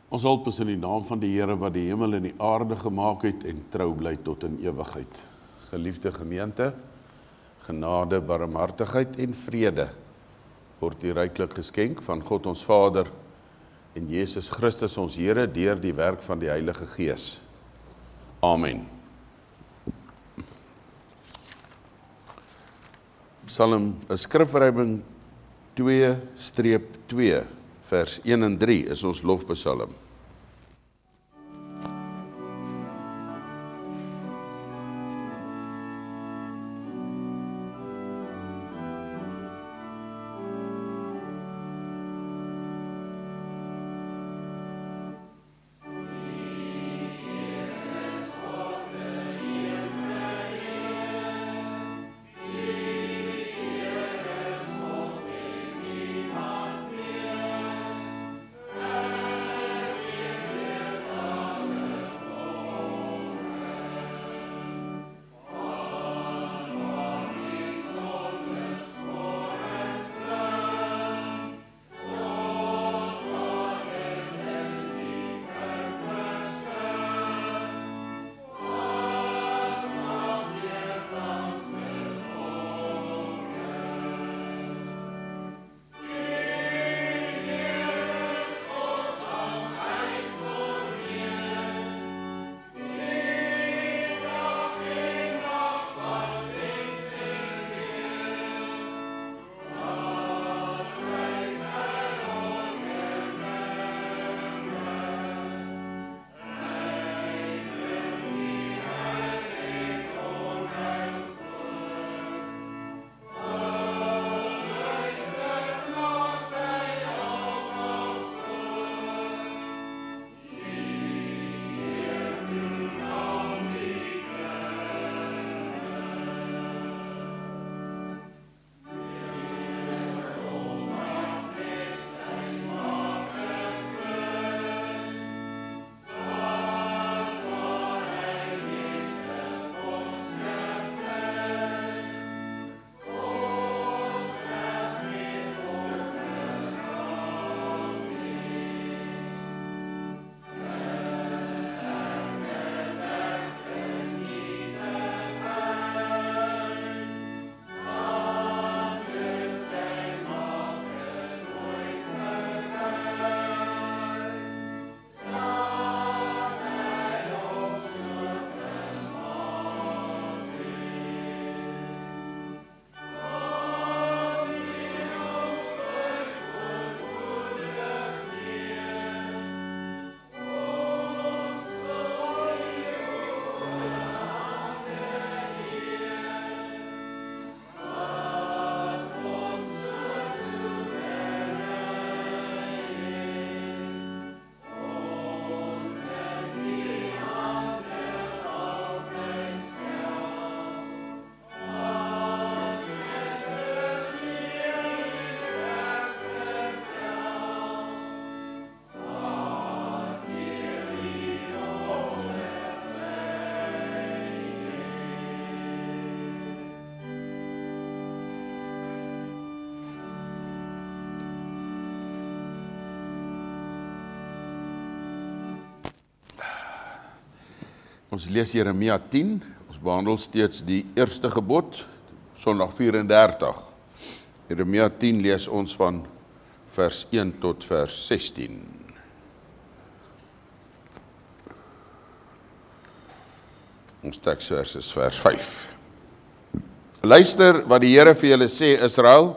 Ons hulp is in die naam van die Here wat die hemel en die aarde gemaak het en trou bly tot in ewigheid. Geliefde gemeente, genade, barmhartigheid en vrede word u ryklik geskenk van God ons Vader en Jesus Christus ons Here deur die werk van die Heilige Gees. Amen. Psalm, 'n skrifryming 2-2, vers 1 en 3 is ons lofpsalm. Ons lees Jeremia 10, ons behandel steeds die eerste gebod, Sondag 34. Jeremia 10 lees ons van vers 1 tot vers 16. Ons teksvers is vers 5. Luister wat die Here vir julle sê, Israel.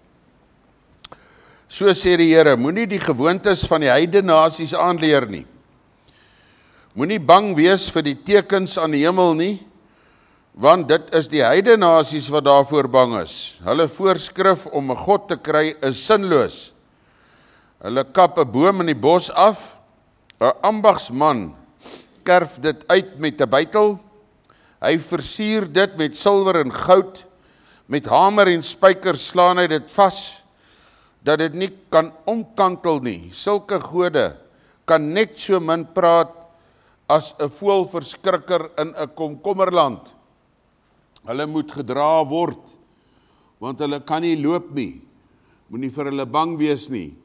So sê die Here, moenie die gewoontes van die heidene nasies aanleer nie. Moenie bang wees vir die tekens aan die hemel nie, want dit is die heidene nasies wat daarvoor bang is. Hulle voorskrif om 'n God te kry is sinloos. Hulle kap 'n boom in die bos af, 'n ambagsman kerf dit uit met 'n bytel, hy versier dit met silwer en goud, met hamer en spyker slaan hy dit vas, dat dit nie kan omkantel nie. Sulke gode kan net so min praat as 'n voëlverskrikker in 'n komkommerland. Hulle moet gedra word, want hulle kan nie loop nie. Moenie vir hulle bang wees nie,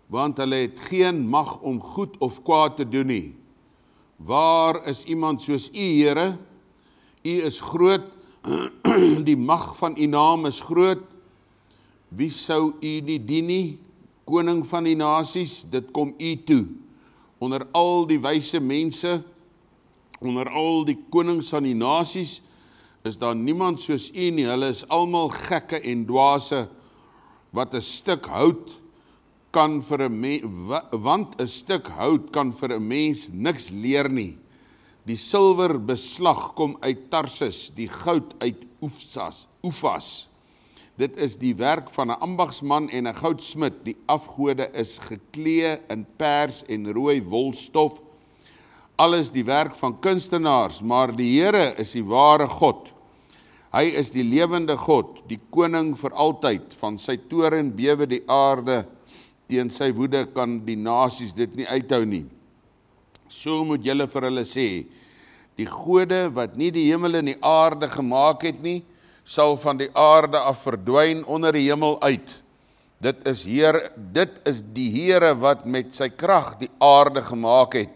want hulle het geen mag om goed of kwaad te doen nie. Waar is iemand soos u, Here? U is groot, die mag van u naam is groot. Wie sou u nie dien nie? Koning van die nasies, dit kom u toe. Onder al die wyse mense, onder al die konings van die nasies, is daar niemand soos u nie. Hulle is almal gekke en dwaase, wat 'n stuk hout kan vir 'n want 'n stuk hout kan vir 'n mens niks leer nie. Die silwer beslag kom uit Tarsus, die goud uit Ufas. Dit is die werk van 'n ambagsman en 'n goudsmid. Die afgode is geklee in pers en rooi wolstof. Alles die werk van kunstenaars, maar die Here is die ware God. Hy is die lewende God, die koning vir altyd. Van sy toren bewe die aarde, teen sy woede kan die nasies dit nie uithou nie. So moet julle vir hulle sê, die gode wat nie die hemel en die aarde gemaak het nie, sal van die aarde af verdwyn onder die hemel uit. Dit is die Here wat met sy krag die aarde gemaak het,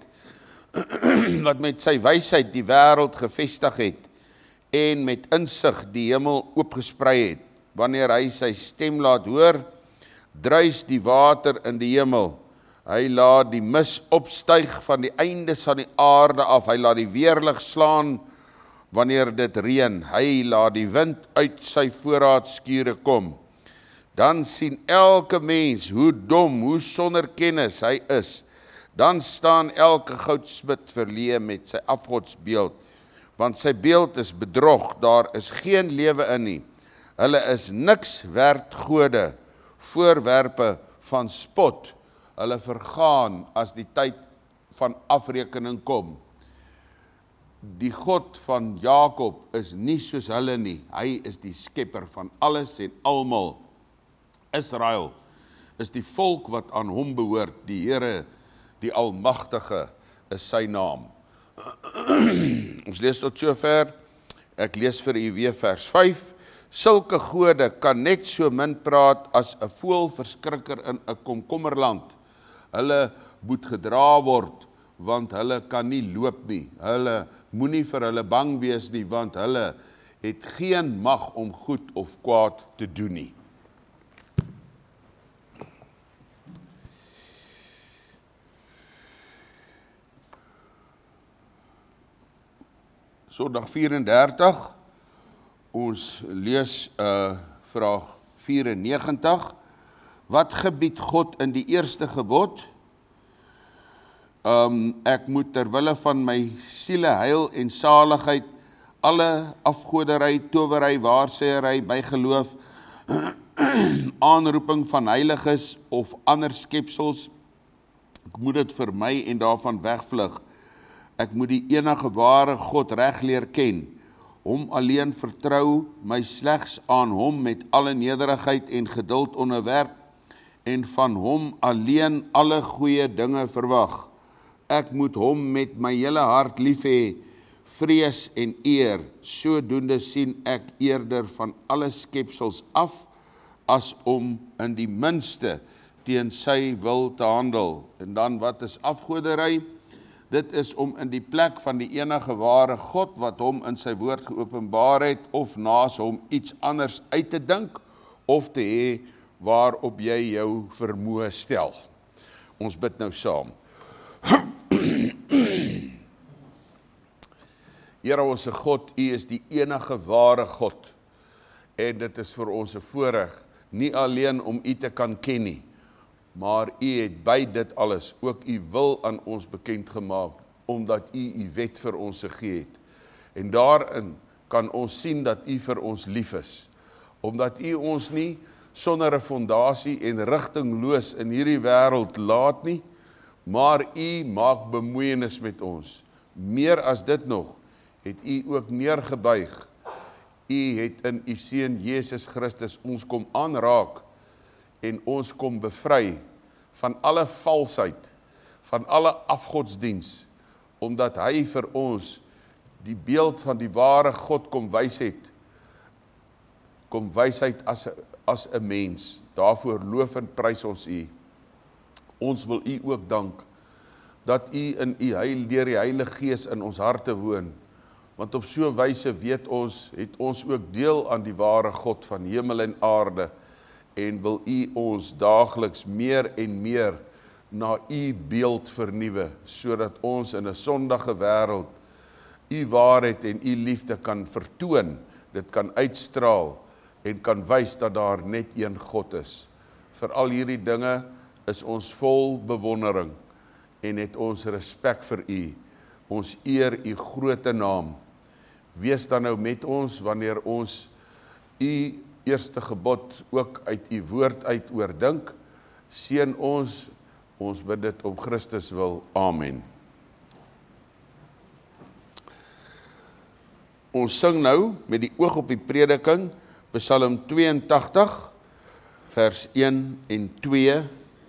wat met sy wysheid die wêreld gevestig het, en met insig die hemel oopgesprei het. Wanneer hy sy stem laat hoor, druis die water in die hemel. Hy laat die mis opstyg van die eindes van die aarde af. Hy laat die weerlig slaan wanneer dit reën. Hy laat die wind uit sy voorraadskure kom. Dan sien elke mens hoe dom, hoe sonder kennis hy is. Dan staan elke goudsmid verleë met sy afgodsbeeld, want sy beeld is bedrog, daar is geen lewe in nie. Hulle is niks werd gode, voorwerpe van spot. Hulle vergaan as die tyd van afrekening kom. Die God van Jakob is nie soos hulle nie. Hy is die skepper van alles en almal. Israel is die volk wat aan hom behoort. Die Here, die Almagtige, is sy naam. Ons lees tot sover. Ek lees vir u weer vers 5. Sulke gode kan net so min praat as 'n voëlverskrikker in 'n komkommerland. Hulle moet gedra word, want hulle kan nie loop nie. Hulle moenie vir hulle bang wees nie, want hulle het geen mag om goed of kwaad te doen nie. Sondag 34, ons lees vraag 94. Wat gebied God in die eerste gebod? Ek moet terwille van my siele heil en saligheid, alle afgoderry, towery, waarsêery, bygeloof, aanroeping van heiliges of ander skepsels, ek moet dit vermy en daarvan wegvlug. Ek moet die enige ware God reg leer ken, hom alleen vertrou, my slegs aan hom met alle nederigheid en geduld onderwerp, en van hom alleen alle goeie dinge verwag. Ek moet hom met my hele hart lief hê, vrees en eer, sodoende sien ek eerder van alle skepsels af, as om in die minste teen sy wil te handel. En dan, wat is afgoderry? Dit is om in die plek van die enige ware God, wat hom in sy woord geopenbaar het, of naas hom iets anders uit te dink, of te hê waarop jy jou vermoë stel. Ons bid nou saam. Here ons God, U is die enige ware God, en dit is vir ons 'n voorreg, nie alleen om U te kan ken nie, maar U het by dit alles ook U wil aan ons bekend gemaak, omdat U wet vir ons gegee het. En daarin kan ons sien dat U vir ons lief is, omdat U ons nie sonder 'n fondasie en rigtingloos in hierdie wêreld laat nie, maar U maak bemoeienis met ons. Meer as dit nog, het U ook neergebuig. U het in U Seun Jesus Christus ons kom aanraak en ons kom bevry van alle valsheid, van alle afgodsdiens, omdat hy vir ons die beeld van die ware God kom wys as 'n mens. Daarvoor loof en prys ons U. Ons wil U ook dank, dat U in U deur die Heilige Gees in ons harte woon, want op so 'n wyse weet ons, het ons ook deel aan die ware God van hemel en aarde, en wil U ons daagliks meer en meer na U beeld vernuwe, sodat ons in 'n sondige wêreld U waarheid en U liefde kan vertoon, dit kan uitstraal en kan wys dat daar net een God is. Vir al hierdie dinge is ons vol bewondering en het ons respek vir U. Ons eer U groote naam. Wees dan nou met ons wanneer ons U eerste gebod ook uit U woord uit oordink. Seën ons bid dit om Christus wil. Amen. Ons sing nou met die oog op die prediking, Psalm 82, vers 1 en 2.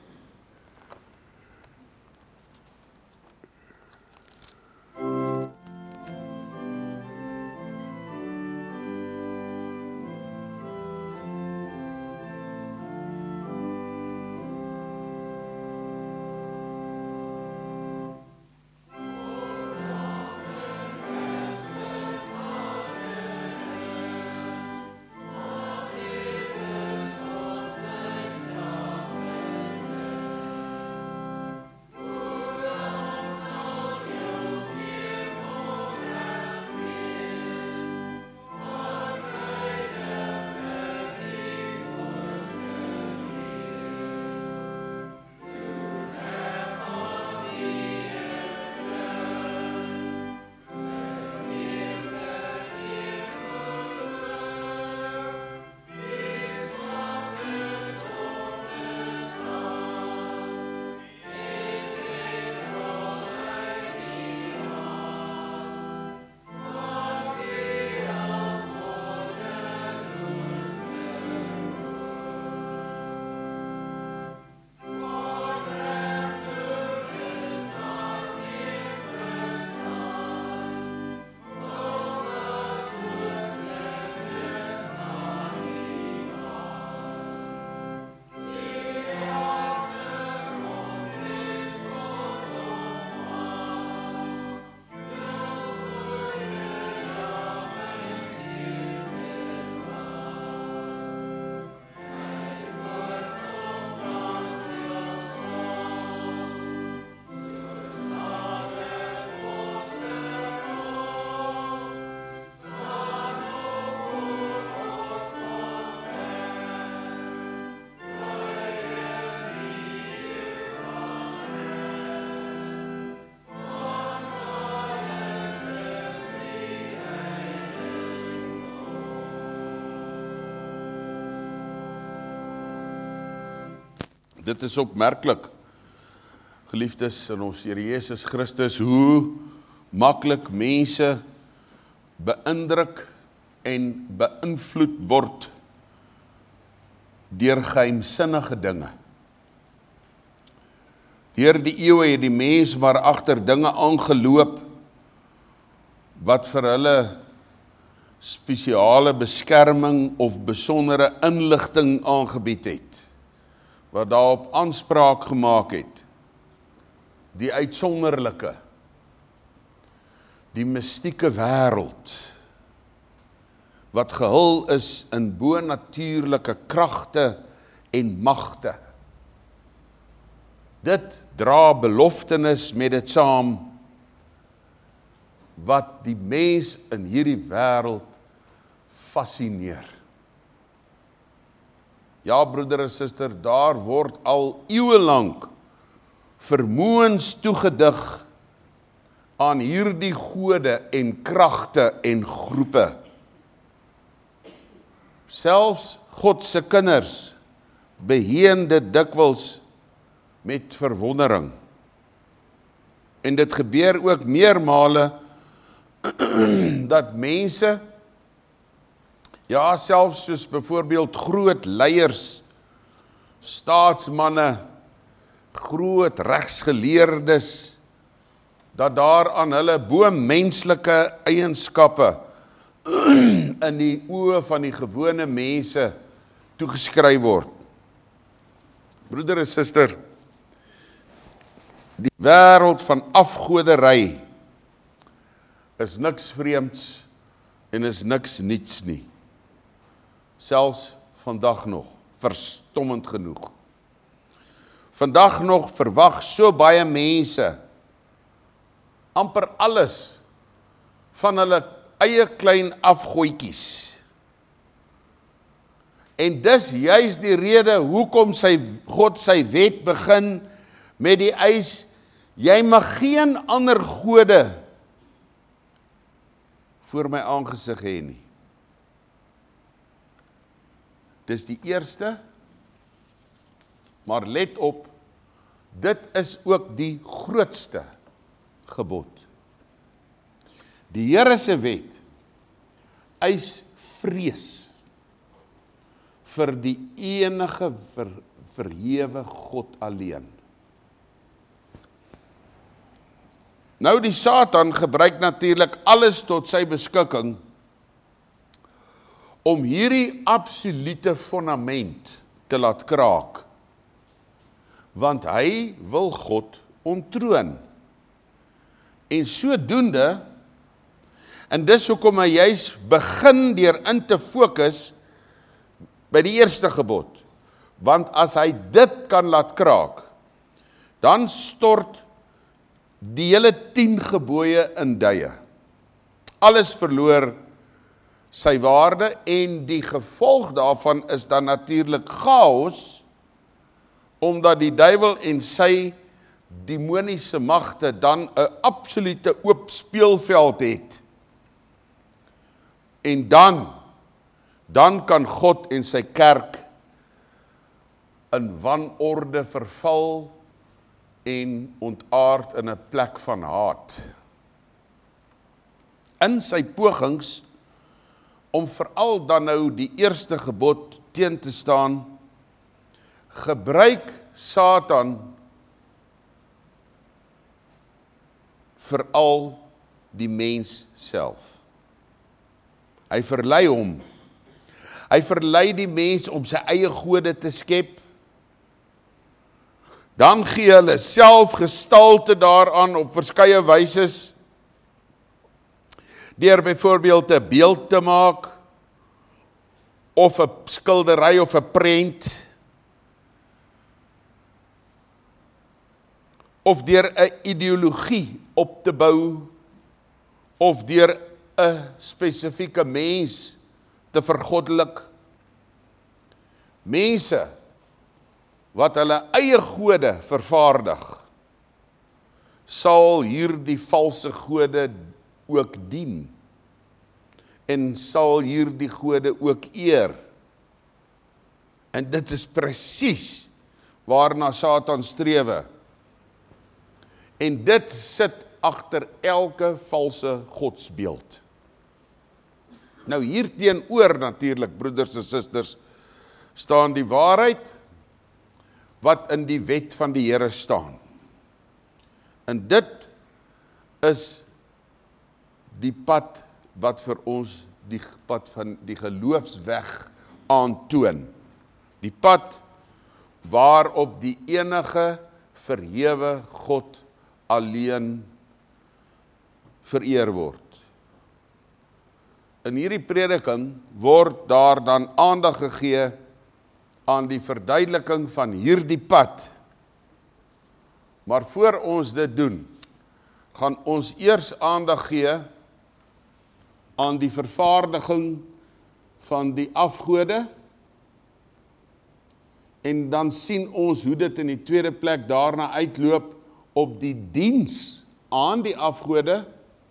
Dit is opmerklik, geliefdes in ons Here Jesus Christus, hoe maklik mense beïndruk en beïnvloed word deur geheimsinnige dinge. Deur die eeue het die mens maar agter dinge aangeloop wat vir hulle spesiale beskerming of besondere inligting aangebied het, wat daarop aanspraak gemaak het, die uitsonderlike, die mystieke wêreld, wat gehul is in bonatuurlike kragte en magte. Dit dra beloftenis met dit saam, wat die mens in hierdie wêreld fascineer. Ja, broeder en suster, daar word al eeuwenlang vermoëns toegedig aan hierdie gode en kragte en groepe. Selfs God se kinders beheen dit dikwels met verwondering. En dit gebeur ook meermale dat mense, ja, selfs soos byvoorbeeld groot leiers, staatsmanne, groot regsgeleerdes, dat daar aan hulle bo-menslike eienskappe in die oë van die gewone mense toegeskryf word. Broeder en suster, Die wêreld van afgoderry is niks vreemds en is niks niets nie. Selfs vandag nog, verstommend genoeg. Vandag nog verwag so baie mense amper alles van hulle eie klein afgooitjies. En dis juis die rede hoekom God sy wet begin met die eis, jy mag geen ander gode voor my aangesig hê nie. Dis die eerste, maar let op, dit is ook die grootste gebod. Die Here se wet eis vrees vir die enige verhewe God alleen. Nou die Satan gebruik natuurlik alles tot sy beskikking om hierdie absolute fundament te laat kraak, want hy wil God onttroon. En sodoende, en dis hoekom hy juis begin deur in te fokus by die eerste gebod, want as hy dit kan laat kraak, dan stort die hele 10 gebooie in duie. Alles verloor sy waarde en die gevolg daarvan is dan natuurlik chaos, omdat die duiwel en sy demoniese magte dan 'n absolute oop speelveld het. En dan kan God en sy kerk in wanorde verval en ontaard in 'n plek van haat. In sy pogings om veral dan nou die eerste gebod teen te staan, gebruik Satan veral die mens self. Hy verlei hom. Hy verlei die mens om sy eie gode te skep. Dan gee hulle self gestalte daaraan op verskeie wyses, deur byvoorbeeld 'n beeld te maak, of 'n skildery of 'n prent, of deur 'n ideologie op te bou, of deur 'n spesifieke mens te vergoddelik. Mense wat hulle eie gode vervaardig, sal hierdie valse gode ook dien, en sal hierdie gode ook eer. En dit is presies waarna Satan strewe. En dit sit agter elke valse godsbeeld. Nou hierteenoor natuurlik, broeders en susters, staan die waarheid wat in die wet van die Here staan. En dit is die pad wat vir ons die pad van die geloofsweg aantoon. Die pad waarop die enige verhewe God alleen vereer word. In hierdie prediking word daar dan aandag gegee aan die verduideliking van hierdie pad. Maar voor ons dit doen, gaan ons eers aandag gee aan die vervaardiging van die afgode, en dan sien ons hoe dit in die tweede plek daarna uitloop op die diens aan die afgode,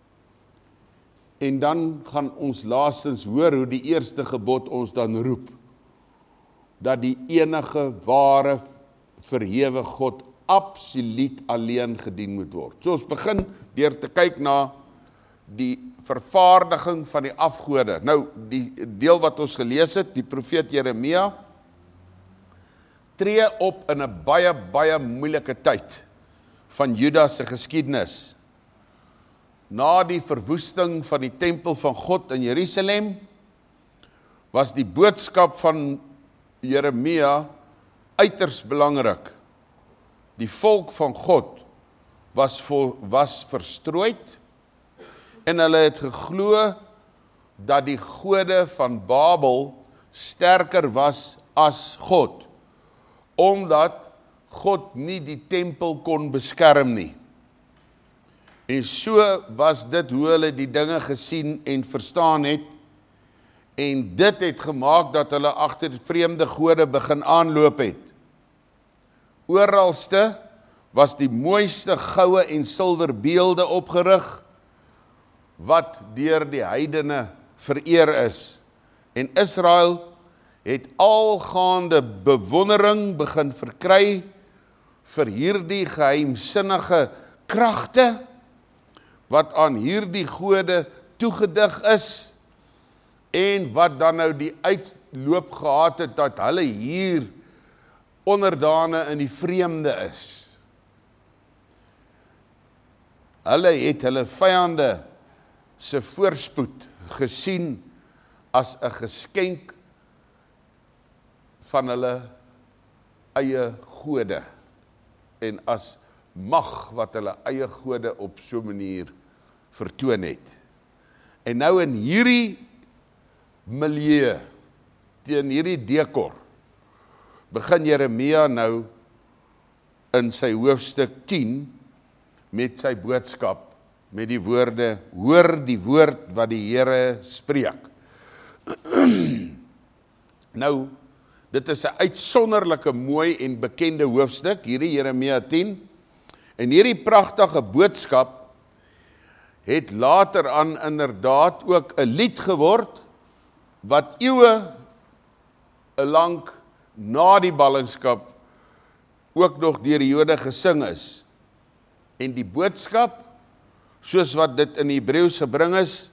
en dan gaan ons laastens hoor hoe die eerste gebod ons dan roep, dat die enige ware verhewe God absoluut alleen gedien moet word. So ons begin deur te kyk na die vervaardiging van die afgode. Nou, die deel wat ons gelees het, die profeet Jeremia, tree op in 'n baie moeilike tyd van Juda se geskiedenis. Na die verwoesting van die tempel van God in Jerusalem, was die boodskap van Jeremia uiters belangrik. Die volk van God was verstrooid, en hulle het geglo dat die gode van Babel sterker was as God, omdat God nie die tempel kon beskerm nie. En so was dit hoe hulle die dinge gesien en verstaan het, en dit het gemaak dat hulle agter vreemde gode begin aanloop het. Oralste was die mooiste goue en silwer beelde opgerig, wat deur die heidene vereer is. En Israel het algaande bewondering begin verkry vir hierdie geheimsinnige kragte, wat aan hierdie gode toegedig is, en wat dan nou die uitloop gehad het, dat hulle hier onderdane in die vreemde is. Hulle het hulle vyande se voorspoed gesien as 'n geskenk van hulle eie gode, en as mag wat hulle eie gode op so 'n manier vertoon het. En nou in hierdie milieu, teen hierdie dekor, begin Jeremia nou in sy hoofstuk 10 met sy boodskap, met die woorde, hoor die woord wat die Here spreek. Nou, dit is 'n uitsonderlike mooi en bekende hoofstuk, hierdie Jeremia 10, en hierdie pragtige boodskap het later aan inderdaad ook 'n lied geword, wat eeue lank na die ballingskap ook nog deur die Jode gesing is. En die boodskap, soos wat dit in Hebreëus gebring is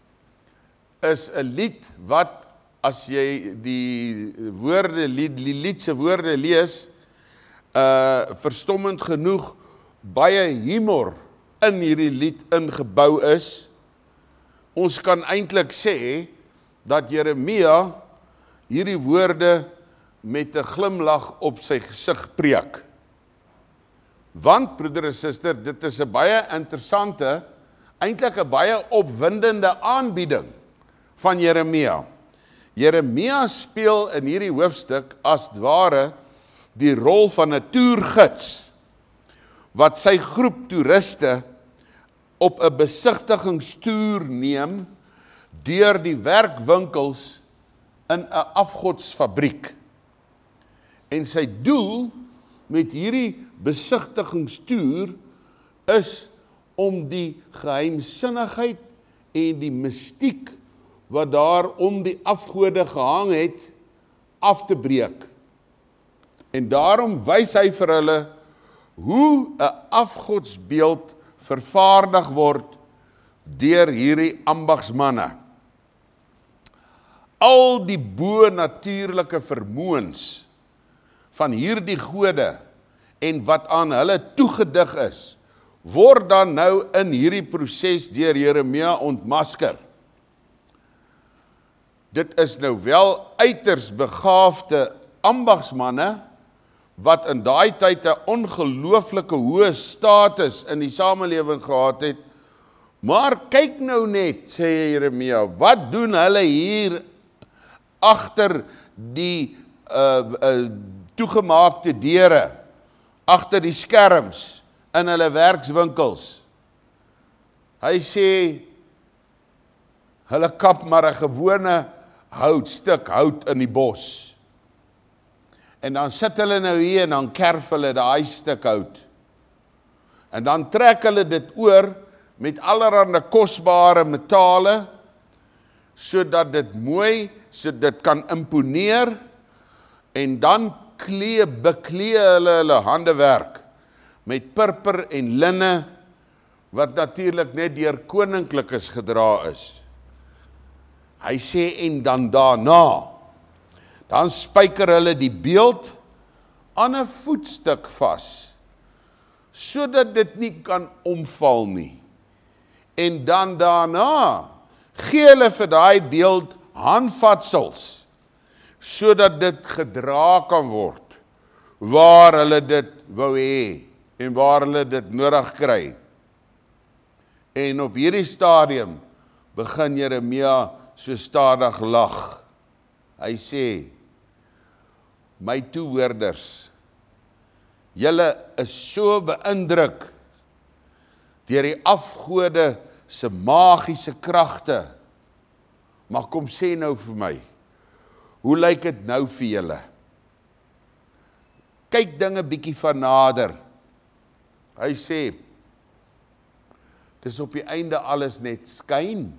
'n lied wat, as jy die liedse woorde lees, verstommend genoeg, baie humor in hierdie lied ingebou is. Ons kan eintlik sê, dat Jeremia hierdie woorde met 'n glimlag op sy gesig preek. Want, broeder en suster, dit is 'n baie interessante, eintlik 'n baie opwindende aanbieding van Jeremia. Jeremia speel in hierdie hoofstuk as ware die rol van 'n toergids, wat sy groep toeriste op 'n besigtigingstoer neem deur die werkwinkels in 'n afgodsfabriek. En sy doel met hierdie besigtigingstoer is om die geheimsinnigheid en die mystiek wat daar om die afgode gehang het, af te breek. En daarom wys hy vir hulle hoe 'n afgodsbeeld vervaardig word deur hierdie ambagsmanne. Al die bo-natuurlike vermoëns van hierdie gode en wat aan hulle toegedig is, word dan nou in hierdie proses deur Jeremia ontmasker. Dit is nou wel uiters begaafde ambagsmanne, wat in daai tyd 'n ongelooflike hoë status in die samelewing gehad het, maar kyk nou net, sê Jeremia, wat doen hulle hier agter die toegemaakte deure, agter die skerms, in hulle werkswinkels. Hy sê, hulle kap maar 'n gewone stuk hout in die bos. En dan sit hulle nou hier en dan kerf hulle daai stuk hout. En dan trek hulle dit oor met allerlei kosbare metale, sodat dit mooi, sodat dit kan imponeer, en dan beklee hulle handewerk met purper en linne, wat natuurlik net deur koninklikes gedra is. Hy sê, en dan daarna, dan spyker hulle die beeld aan 'n voetstuk vas, sodat dit nie kan omval nie. En dan daarna, gee hulle vir daai beeld handvatsels, sodat dit gedra kan word, waar hulle dit wou hê. en waar hulle dit nodig kry. En op hierdie stadium begin Jeremia so stadig lag. Hy sê, my toehoorders, julle is so beïndruk deur die afgode se magiese kragte. Maar kom sê nou vir my, hoe lyk dit nou vir julle? Kyk dinge bietjie van nader. Hy sê, dis op die einde alles net skyn.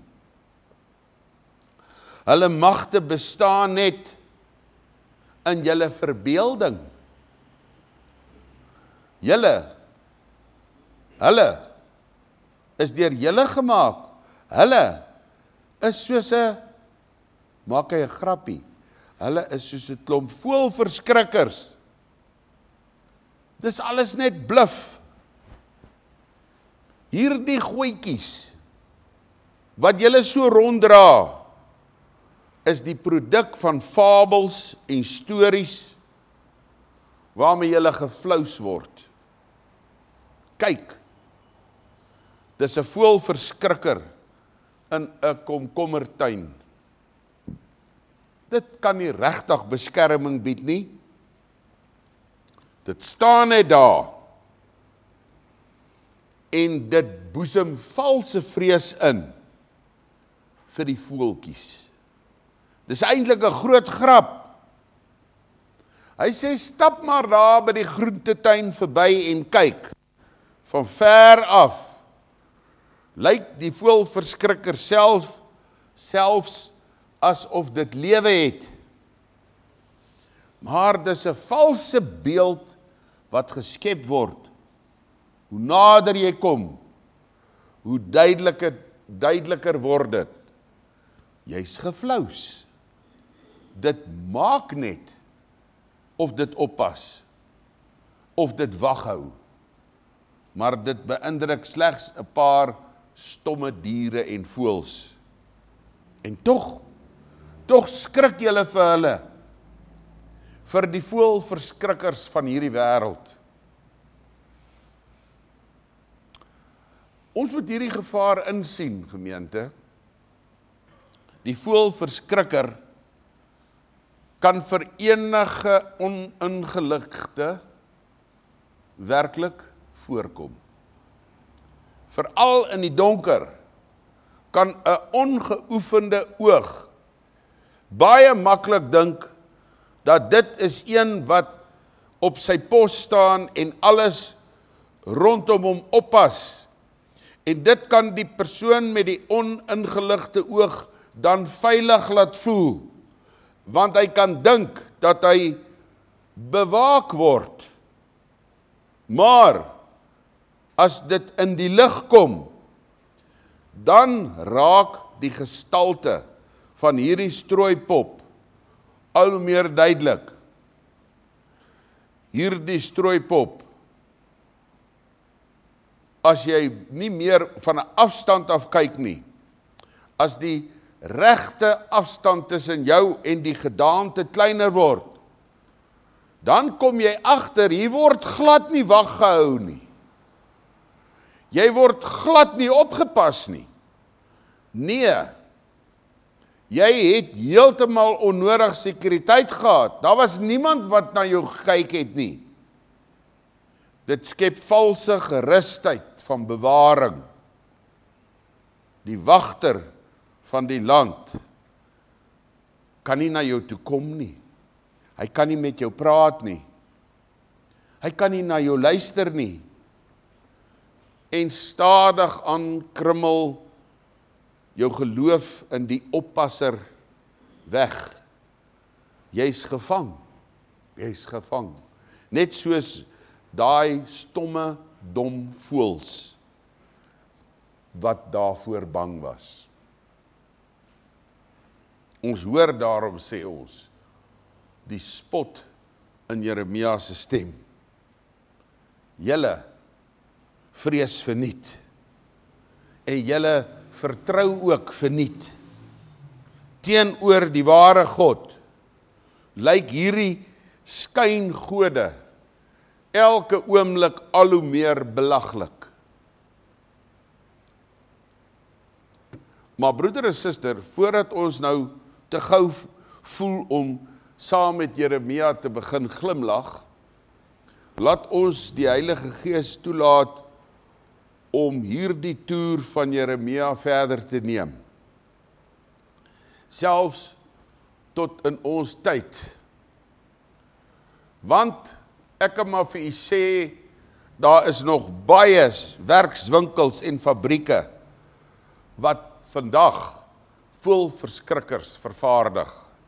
Hulle magte bestaan net in julle verbeelding. Hulle is deur julle gemaak. Hulle is soos 'n, maak hy 'n grappie, hulle is soos 'n klomp voëlverskrikkers. Dis alles net bluf. Hierdie gooitjies, wat julle so ronddra, is die produk van fabels en stories, waarmee julle geflous word. Kyk, dis 'n voëlverskrikker in 'n komkommertuin. Dit kan nie regtig beskerming bied nie. Dit staan net daar. En dit boesem valse vrees in vir die voeltjies. Dis eintlik 'n groot grap. Hy sê, stap maar daar by die groentetuin verby en kyk. Van ver af lyk die voëlverskrikker selfs asof dit lewe het. Maar dis 'n valse beeld wat geskep word. Hoe nader jy kom, hoe duideliker word dit. Jy's geflous. Dit maak net of dit oppas, of dit waghou. Maar dit beïndruk slegs 'n paar stomme diere en voëls. En tog skrik julle vir hulle, vir die voëlverskrikkers van hierdie wêreld. Ons moet hierdie gevaar insien, gemeente. Die voëlverskrikker kan vir enige oningeligte werklik voorkom. Veral in die donker kan 'n ongeoefende oog baie maklik dink dat dit is een wat op sy pos staan en alles rondom hom oppas. En dit kan die persoon met die oningeligte oog dan veilig laat voel, want hy kan dink dat hy bewaak word. Maar as dit in die lig kom, dan raak die gestalte van hierdie strooipop al hoe meer duidelik. Hierdie strooipop, as jy nie meer van 'n afstand af kyk nie, as die regte afstand tussen jou en die gedaante kleiner word, dan kom jy agter, hier word glad nie wag gehou nie. Jy word glad nie opgepas nie. Nee, jy het heeltemal onnodig sekuriteit gehad. Daar was niemand wat na jou gekyk het nie. Dit skep valse gerusheid van bewaring. Die wagter van die land kan nie na jou toe kom nie. Hy kan nie met jou praat nie. Hy kan nie na jou luister nie. En stadig aankrummel jou geloof in die oppasser weg. Jy's gevang. Jy's gevang. Net soos daai stomme, dom voëls wat daarvoor bang was. Ons hoor daarom, sê ons, die spot in Jeremia se stem. Julle vrees verniet. En julle vertrou ook verniet. Teenoor die ware God lyk hierdie skyngode elke oomblik al hoe meer belaglik. Maar broeder en suster, voordat ons nou te gou voel om saam met Jeremia te begin glimlag, laat ons die Heilige Gees toelaat om hierdie toer van Jeremia verder te neem. Selfs tot in ons tyd. Want ek kan maar vir u sê, daar is nog baie werkswinkels en fabrieke wat vandag voelverskrikkers vervaardig.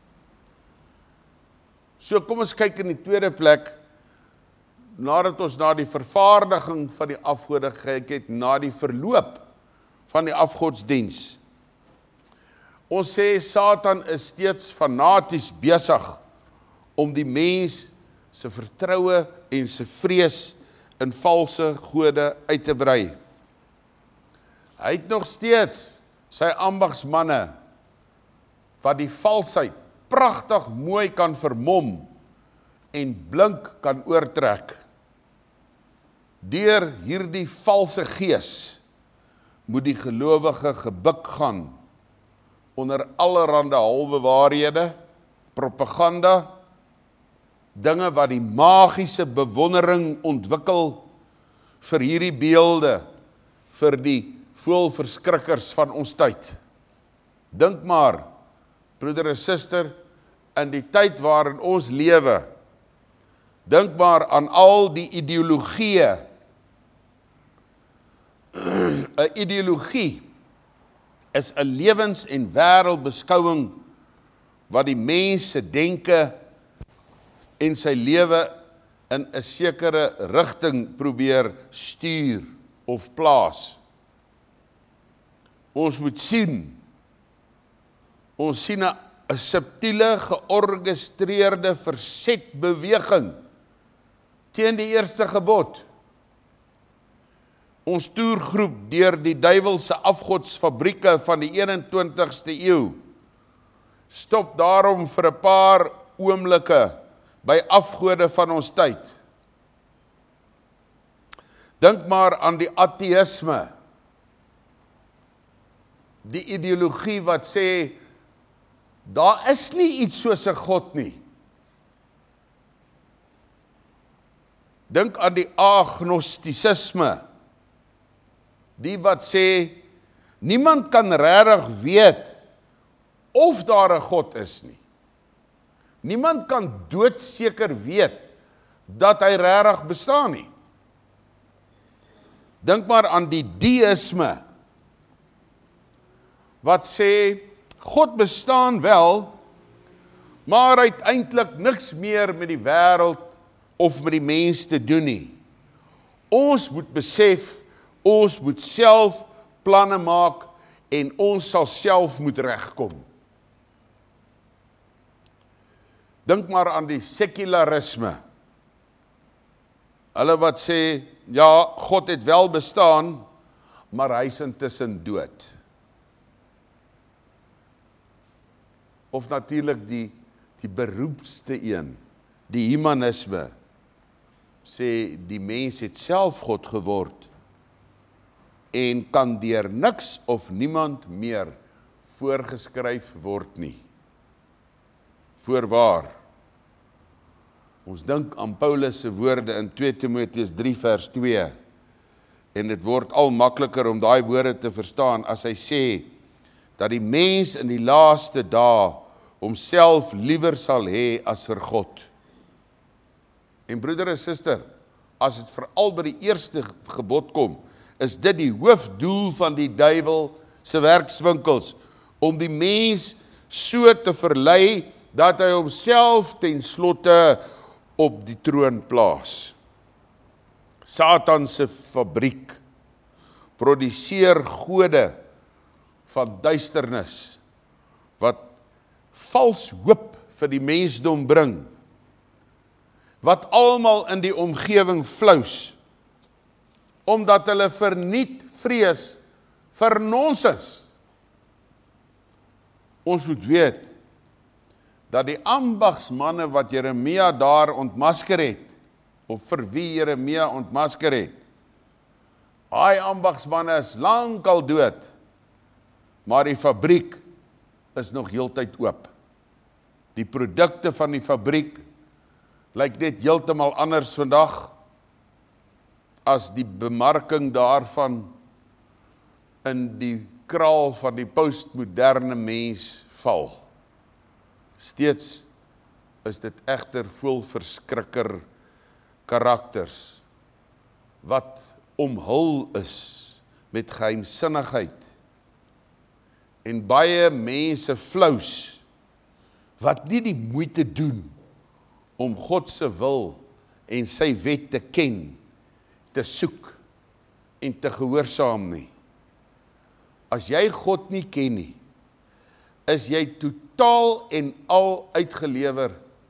So kom ons kyk in die tweede plek, nadat ons na die vervaardiging van die afgode gekyk het, na die verloop van die afgodsdiens. Ons sê Satan is steeds fanaties besig om die mens se vertroue en se vrees in valse gode uit te brei. Hy het nog steeds sy ambagsmanne wat die valsheid pragtig mooi kan vermom en blink kan oortrek. Deur hierdie valse gees moet die gelowige gebuk gaan onder allerhande halwe waarhede, propaganda, dinge wat die magiese bewondering ontwikkel vir hierdie beelde, vir die voelverskrikkers van ons tyd. Dink maar, broeder en suster, in die tyd waarin ons lewe, dink maar aan al die ideologieë. 'n ideologie is 'n lewens- en wêreldbeskouing wat die mens se denke en sy lewe in 'n sekere rigting probeer stuur of plaas. Ons moet sien, ons sien 'n subtiele, georgestreerde versetbeweging teen die eerste gebod. Ons toergroep deur die duiwelse afgodsfabrieke van die 21ste eeu stop daarom vir 'n paar oomblikke by afgode van ons tyd. Dink maar aan die ateïsme, die ideologie wat sê, daar is nie iets soos 'n God nie. Dink aan die agnostisisme, die wat sê, niemand kan regtig weet of daar 'n God is nie. Niemand kan doodseker weet dat hy regtig bestaan nie. Dink maar aan die deïsme, wat sê, God bestaan wel, maar hy het eintlik niks meer met die wêreld of met die mens te doen nie. Ons moet besef, ons moet self planne maak en ons sal self moet regkom. Dink maar aan die sekularisme. Hulle wat sê, ja, God het wel bestaan, maar hy is intussen dood. Of natuurlik die beroepste een, die humanisme, sê die mens het self God geword en kan deur niks of niemand meer voorgeskryf word nie. Voorwaar. Ons dink aan Paulus se woorde in 2 Timoteus 3 vers 2 en dit word al makliker om daai woorde te verstaan as hy sê dat die mens in die laaste dae homself liewer sal hê as vir God. En broeder en suster, as dit veral by die eerste gebod kom, is dit die hoofdoel van die duiwel se werkswinkels, om die mens so te verlei, dat hy homself ten slotte op die troon plaas. Satan se fabriek produseer gode van duisternis, wat vals hoop vir die mensdom bring, wat almal in die omgewing flous, omdat hulle verniet vrees vir nonsens. Ons moet weet, dat die ambagsmanne wat Jeremia daar ontmasker het, of vir wie Jeremia ontmasker het. Daai ambagsmanne is lankal dood, maar die fabriek is nog heeltyd oop. Die produkte van die fabriek lyk net heeltemal anders vandag as die bemarking daarvan in die kraal van die postmoderne mens val. Steeds is dit egter vol verskrikker karakters wat omhul is met geheimsinnigheid en baie mense flous wat nie die moeite doen om God se wil en sy wet te ken, te soek en te gehoorsaam nie. As jy God nie ken nie, is jy totaal en al uitgelewer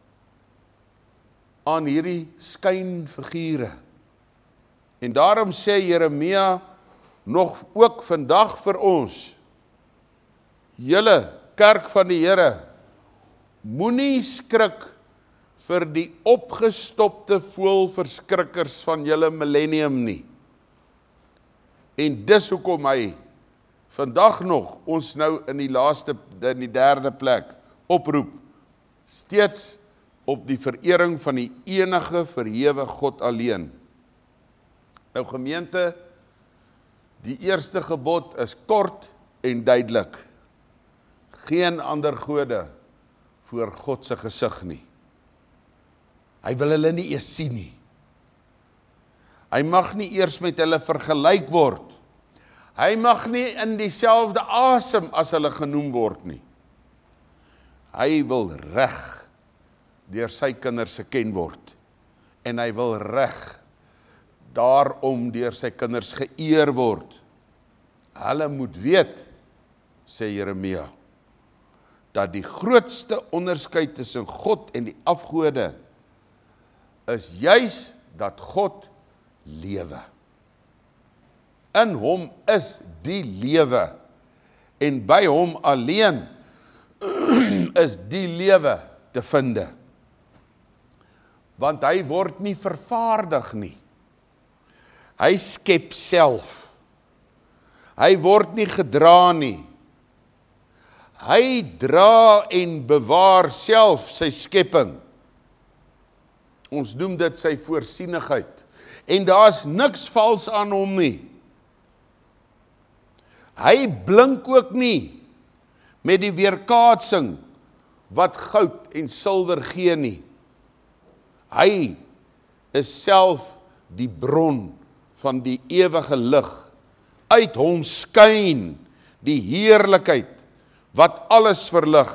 aan hierdie skynfigure. En daarom sê Jeremia nog ook vandag vir ons, julle kerk van die Here, moenie skrik vir die opgestopte voëlverskrikkers van julle millennium nie. En dis hoekom hy vandag nog ons nou in die derde plek oproep, steeds op die verering van die enige verhewe God alleen. Nou gemeente, die eerste gebod is kort en duidelik. Geen ander gode voor God se gesig nie. Hy wil hulle nie eers sien nie. Hy mag nie eers met hulle vergelyk word. Hy mag nie in dieselfde asem as hulle genoem word nie. Hy wil reg deur sy kinders geken word. En hy wil reg daarom deur sy kinders geëer word. Hulle moet weet, sê Jeremia, dat die grootste onderskeid tussen God en die afgode is juis dat God lewe. In hom is die lewe en by hom alleen is die lewe te vind. Want hy word nie vervaardig nie. Hy skep self. Hy word nie gedra nie. Hy dra en bewaar self sy skepping. Ons noem dit sy voorsienigheid. En daar's niks vals aan hom nie. Hy blink ook nie met die weerkaatsing wat goud en silwer gee nie. Hy is self die bron van die ewige lig. Uit hom skyn die heerlikheid wat alles verlig.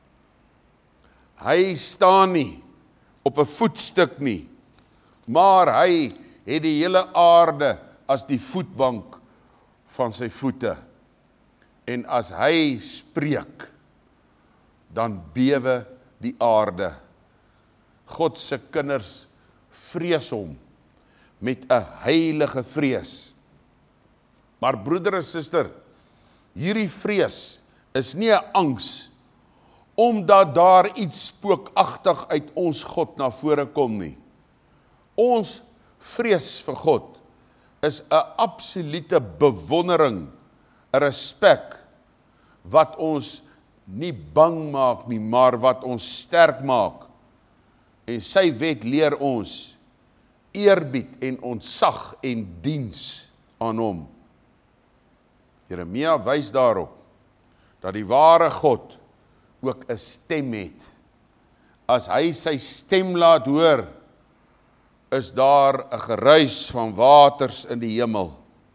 Hy staan nie op 'n voetstuk nie, maar hy het die hele aarde as die voetbank van sy voete. En as hy spreek, dan bewe die aarde. God se kinders vrees hom met 'n heilige vrees. Maar broeder en suster, hierdie vrees is nie 'n angs omdat daar iets spookagtig uit ons God na vore kom nie. Ons vrees vir God is 'n absolute bewondering, 'n respek wat ons nie bang maak nie, maar wat ons sterk maak. En sy wet leer ons eerbied en ontzag en diens aan hom. Jeremia wys daarop dat die ware God ook 'n stem het. As hy sy stem laat hoor, is daar 'n geruis van waters in die hemel.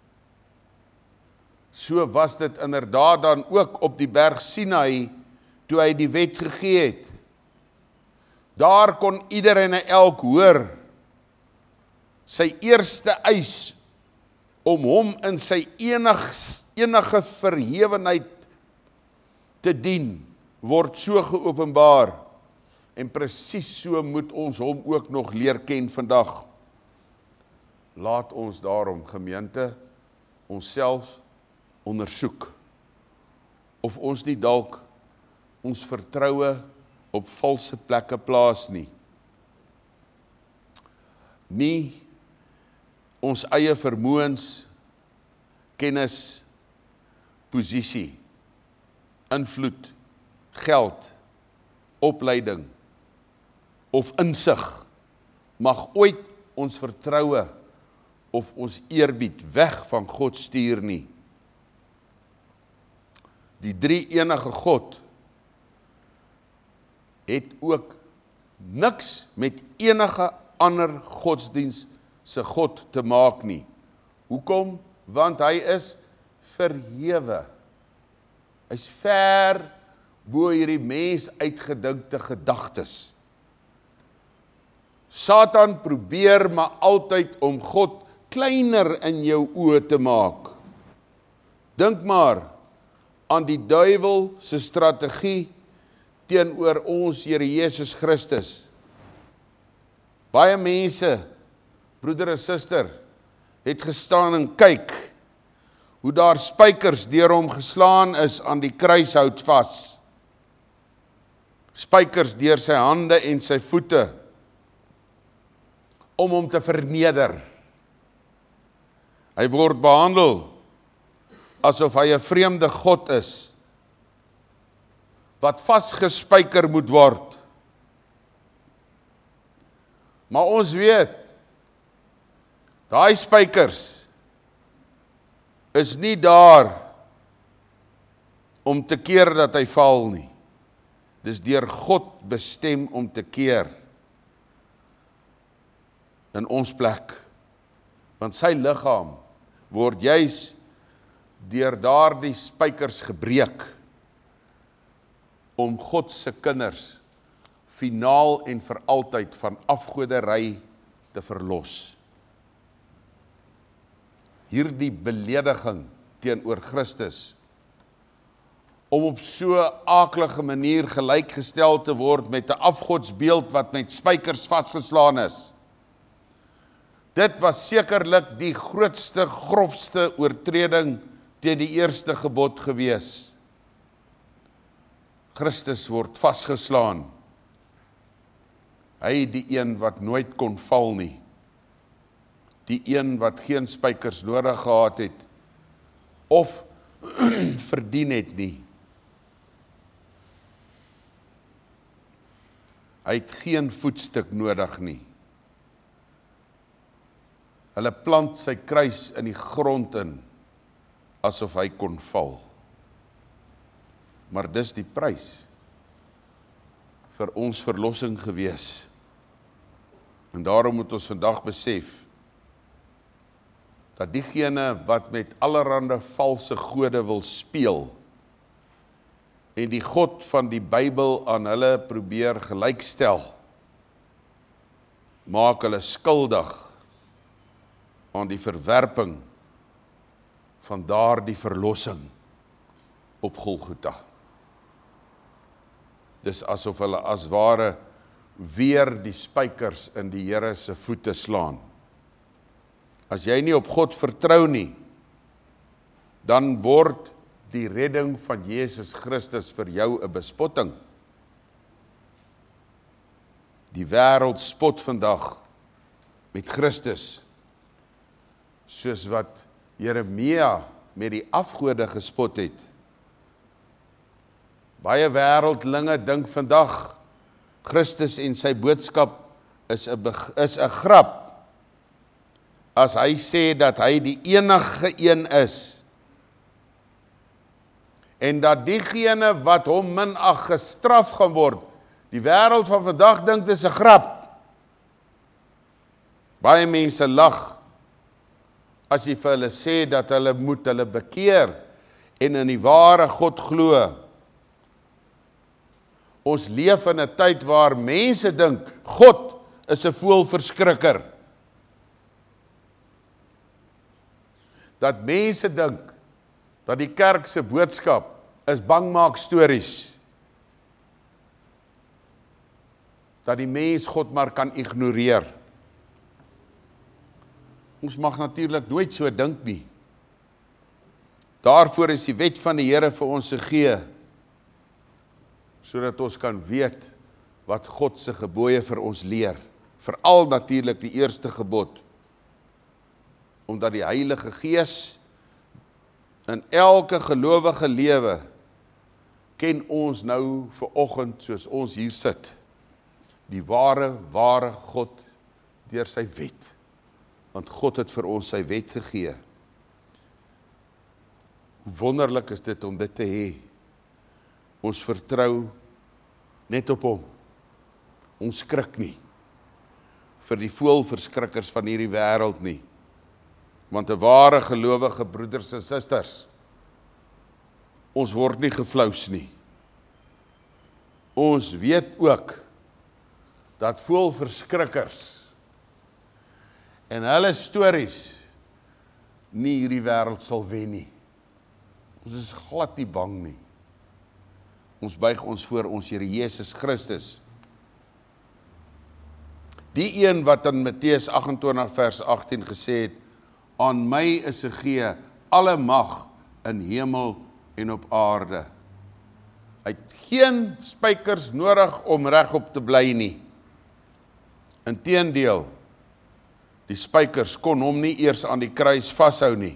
So was dit inderdaad dan ook op die berg Sinai, toe hy die wet gegee het. Daar kon iedereen en elk hoor sy eerste eis om hom in sy enige verhewenheid te dien, word so geopenbaar. En presies so moet ons hom ook nog leer ken vandag. Laat ons daarom, gemeente, onsself ondersoek, of ons nie dalk ons vertroue op valse plekke plaas nie. nie ons eie vermoëns, kennis, posisie, invloed, geld, opleiding of insig mag ooit ons vertroue of ons eerbied weg van God stuur nie. Die drie enige God het ook niks met enige ander godsdiens se God te maak nie. Hoekom? Want hy is verhewe. Hy's ver bo hierdie mens uitgedinkte gedagtes. Satan probeer maar altyd om God kleiner in jou oë te maak. Dink maar aan die duiwel se strategie teenoor ons Here Jesus Christus. Baie mense, broeder en suster, het gestaan en kyk hoe daar spykers deur hom geslaan is aan die kruishout vas. Spykers deur sy hande en sy voete om hom te verneder. Hy word behandel asof hy 'n vreemde God is wat vasgespyker moet word. Maar ons weet, daai spykers is nie daar om te keer dat hy val nie. Dis deur God bestem om te keer in ons plek. Want sy liggaam word juis deur daardie spykers gebreek om God se kinders finaal en vir altyd van afgoderry te verlos. Hierdie belediging teenoor Christus om op so 'n aaklige manier gelykgestel te word met 'n afgodsbeeld wat met spykers vasgeslaan is. Dit was sekerlik die grootste, grofste oortreding teen die eerste gebod gewees. Christus word vasgeslaan. Hy die een wat nooit kon val nie. Die een wat geen spykers nodig gehad het of verdien het nie. Hy het geen voetstuk nodig nie. Hulle plant sy kruis in die grond in, asof hy kon val. Maar dis die prys vir ons verlossing gewees. En daarom moet ons vandag besef, dat diegene wat met allerhande valse gode wil speel, en die God van die Bybel aan hulle probeer gelykstel, maak hulle skuldig aan die verwerping van daardie verlossing op Golgotha. Dis asof hulle as ware weer die spykers in die Here se voete slaan. As jy nie op God vertrou nie, dan word die redding van Jesus Christus vir jou 'n bespotting. Die wêreld spot vandag met Christus, soos wat Jeremia met die afgode gespot het. Baie wêreldlinge dink vandag Christus en sy boodskap is 'n grap as hy sê dat hy die enige een is en dat diegene wat hom minag gestraf gaan word. Die wêreld van vandag dink dit is 'n grap. Baie mense lag as jy vir hulle sê dat hulle moet hulle bekeer en in die ware God glo. Ons leef in 'n tyd waar mense dink God is 'n voëlverskrikker. Dat mense dink dat die kerk se boodskap is bangmaak stories. Dat die mens God maar kan ignoreer. Ons mag natuurlik nooit so dink nie. Daarvoor is die wet van die Here vir ons gegee, sodat ons kan weet wat God se gebooie vir ons leer. veral natuurlik die eerste gebod, omdat die Heilige Gees in elke gelowige lewe ken ons nou vanoggend soos ons hier sit, die ware God deur sy wet, want God het vir ons sy wet gegee. Hoe wonderlik is dit om dit te hê. Ons vertrou net op hom. Ons skrik nie vir die voëlverskrikkers van hierdie wêreld nie. Want 'n ware gelowige broeders en susters, ons word nie geflous nie. Ons weet ook dat voëlverskrikkers en hulle stories nie hierdie wêreld sal wen nie. Ons is glad nie bang nie. Ons buig ons voor ons Here Jesus Christus. Die een wat in Matteus 28 vers 18 gesê het, aan my is gegee alle mag in hemel en op aarde. Hy het geen spykers nodig om regop te bly nie. Inteendeel, die spykers kon hom nie eers aan die kruis vashou nie.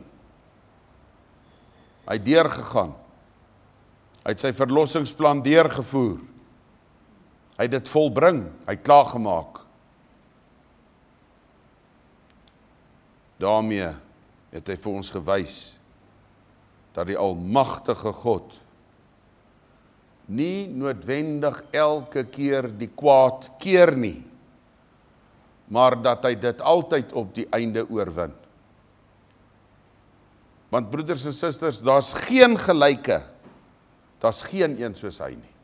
Hy het deurgegaan. Hy het sy verlossingsplan deurgevoer. Hy het dit volbring, hy het klaargemaak. Daarmee het hy vir ons gewys dat die almagtige God nie noodwendig elke keer die kwaad keer nie, maar dat hy dit altyd op die einde oorwin. Want broeders en susters, daar's geen gelyke, daar's geen een soos hy nie.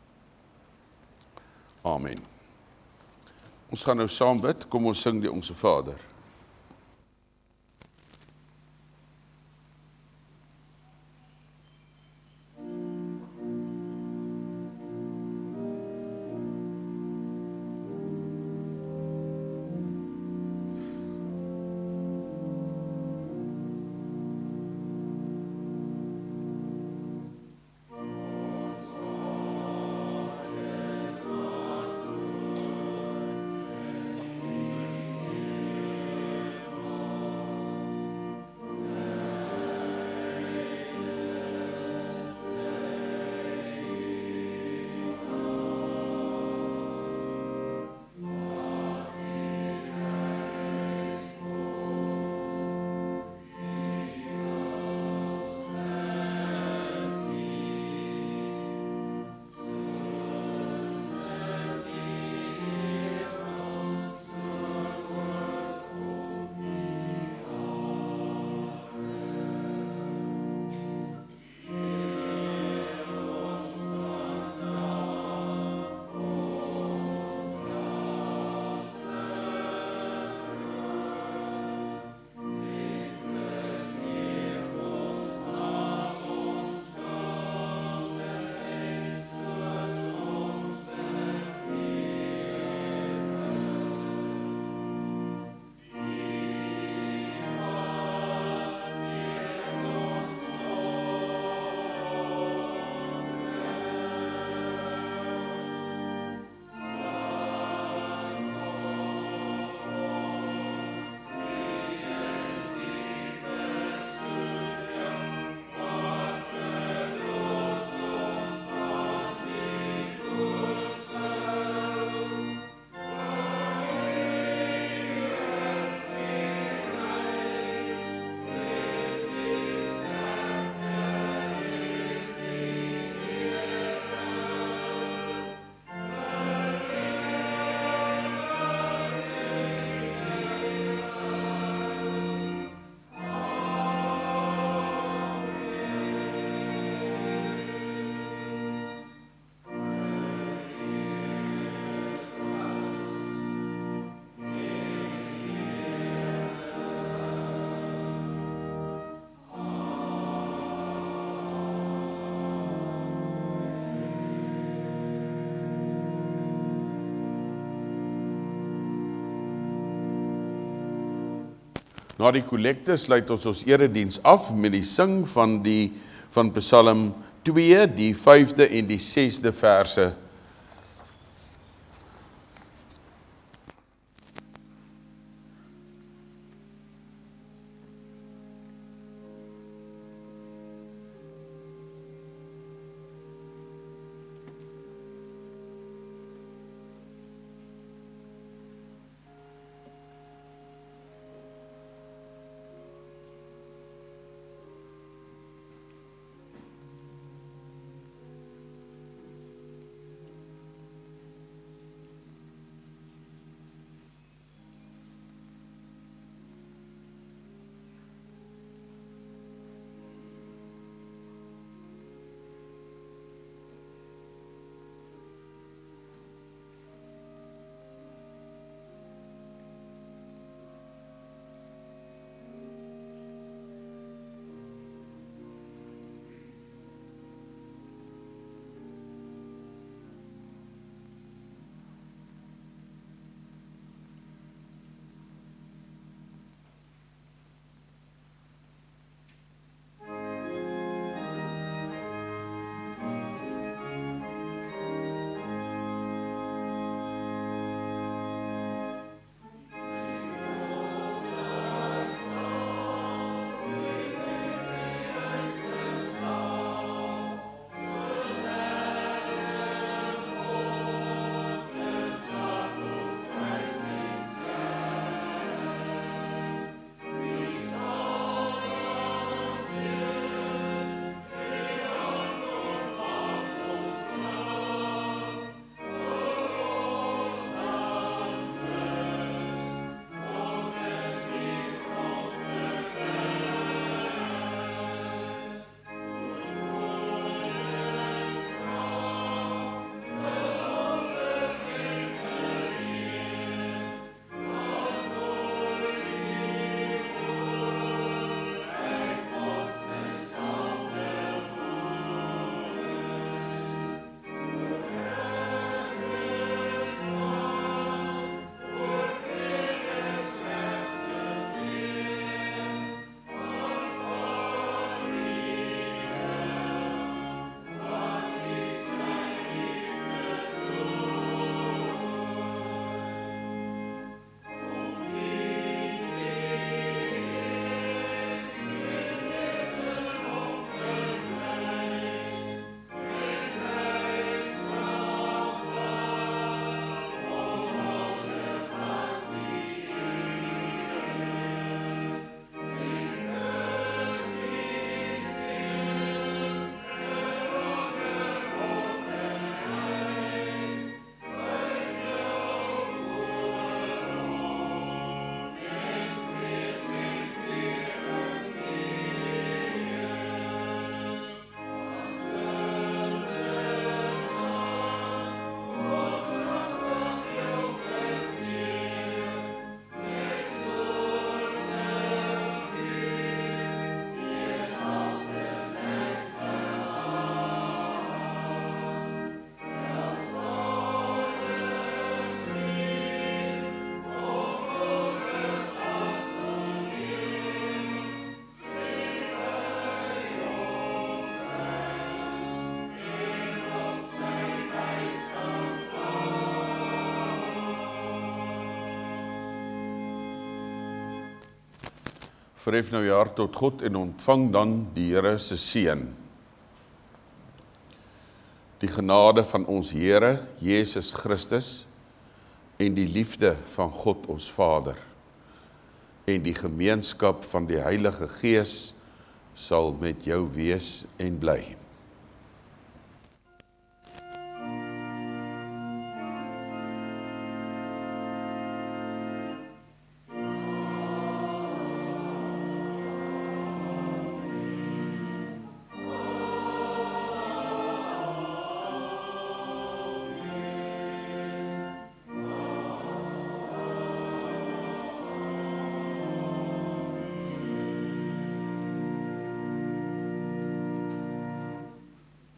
Amen. Ons gaan nou saam bid, kom ons sing die Onse Vader. Na die kollekte sluit ons erediens af met die sing van Psalm 2, die 5de en die 6de verse. Verhef nou jou hart tot God en ontvang dan die Here se seën. Die genade van ons Here, Jesus Christus, en die liefde van God ons Vader, en die gemeenskap van die Heilige Gees, sal met jou wees en bly.